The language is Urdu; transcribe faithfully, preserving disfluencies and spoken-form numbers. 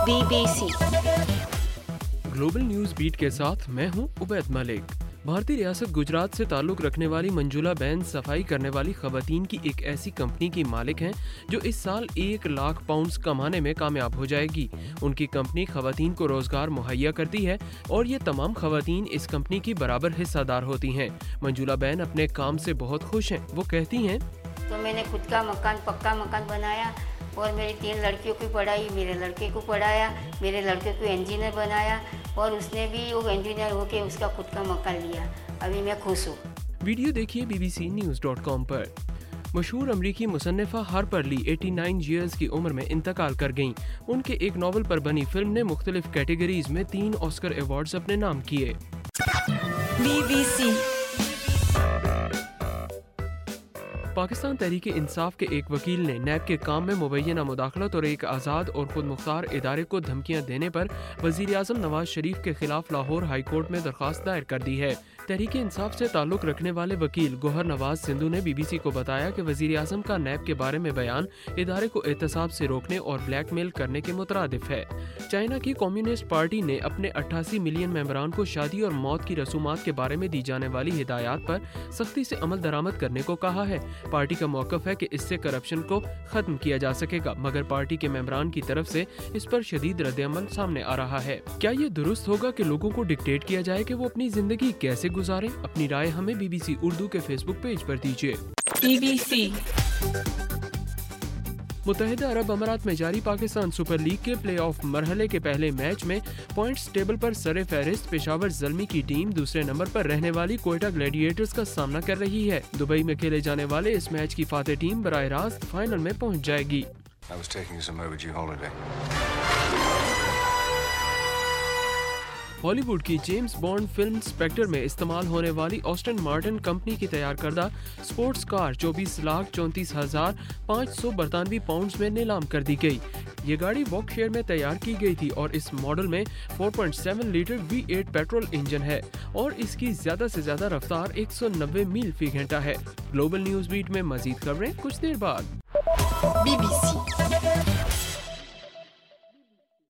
Be B C global news beat کے ساتھ میں ہوں عبید ملک۔ بھارتی ریاست گجرات سے تعلق رکھنے والی منجولا بین صفائی کرنے والی خواتین کی ایک ایسی کمپنی کی مالک ہیں جو اس سال ایک لاکھ پاؤنڈز کمانے میں کامیاب ہو جائے گی۔ ان کی کمپنی خواتین کو روزگار مہیا کرتی ہے اور یہ تمام خواتین اس کمپنی کی برابر حصہ دار ہوتی ہیں۔ منجولا بین اپنے کام سے بہت خوش ہیں۔ وہ کہتی ہیں تو میں نے خود کا مکان پکا مکان بنایا اور میری تین لڑکیوں کی پڑھائی، میرے لڑکے کو پڑھایا، میرے لڑکے کو انجینئر بنایا اور اس نے بھی وہ انجینئر ہو کے اس کا خود کا مکان لیا۔ ابھی میں خوش ہوں۔ ویڈیو دیکھیے B B C news dot com پر۔ مشہور امریکی مصنفہ ہارپر لی نناسی ایئرز کی عمر میں انتقال کر گئیں۔ ان کے ایک ناول پر بنی فلم نے مختلف کیٹیگریز میں تین آسکر ایوارڈز اپنے نام کیے۔ بی بی سی پاکستان تحریک انصاف کے ایک وکیل نے نیب کے کام میں مبینہ مداخلت اور ایک آزاد اور خود مختار ادارے کو دھمکیاں دینے پر وزیر اعظم نواز شریف کے خلاف لاہور ہائی کورٹ میں درخواست دائر کر دی ہے۔ تحریک انصاف سے تعلق رکھنے والے وکیل گوہر نواز سندھو نے بی بی سی کو بتایا کہ وزیر اعظم کا نیب کے بارے میں بیان ادارے کو احتساب سے روکنے اور بلیک میل کرنے کے مترادف ہے۔ چائنا کی کمیونسٹ پارٹی نے اپنے اٹھاسی ملین ممبران کو شادی اور موت کی رسومات کے بارے میں دی جانے والی ہدایات پر سختی سے عمل درآمد کرنے کو کہا ہے۔ پارٹی کا موقف ہے کہ اس سے کرپشن کو ختم کیا جا سکے گا، مگر پارٹی کے ممبران کی طرف سے اس پر شدید رد عمل سامنے آ رہا ہے۔ کیا یہ درست ہوگا کہ لوگوں کو ڈکٹیٹ کیا جائے کہ وہ اپنی زندگی کیسے گزاریں؟ اپنی رائے ہمیں بی بی سی اردو کے فیس بک پیج پر دیجیے۔ بی بی سی متحدہ عرب امارات میں جاری پاکستان سپر لیگ کے پلے آف مرحلے کے پہلے میچ میں پوائنٹس ٹیبل پر سر فہرست پشاور زلمی کی ٹیم دوسرے نمبر پر رہنے والی کوئٹہ گلیڈیٹرز کا سامنا کر رہی ہے۔ دبئی میں کھیلے جانے والے اس میچ کی فاتح ٹیم براہ راست فائنل میں پہنچ جائے گی۔ ہالی ووڈ کی جیمز بانڈ فلم سپیکٹر میں استعمال ہونے والی آسٹن مارٹن کمپنی کی تیار کردہ سپورٹس کار چوبیس لاکھ چونتیس ہزار پانچ سو برطانوی پاؤنڈز میں نیلام کر دی گئی۔ یہ گاڑی واک شیئر میں تیار کی گئی تھی اور اس ماڈل میں چار پوائنٹ سات litre V eight petrol engine ہے اور اس کی زیادہ سے زیادہ رفتار ایک سو نوے میل فی گھنٹہ ہے۔ گلوبل نیوز بیٹ میں مزید خبریں کچھ دیر بعد۔ Be B C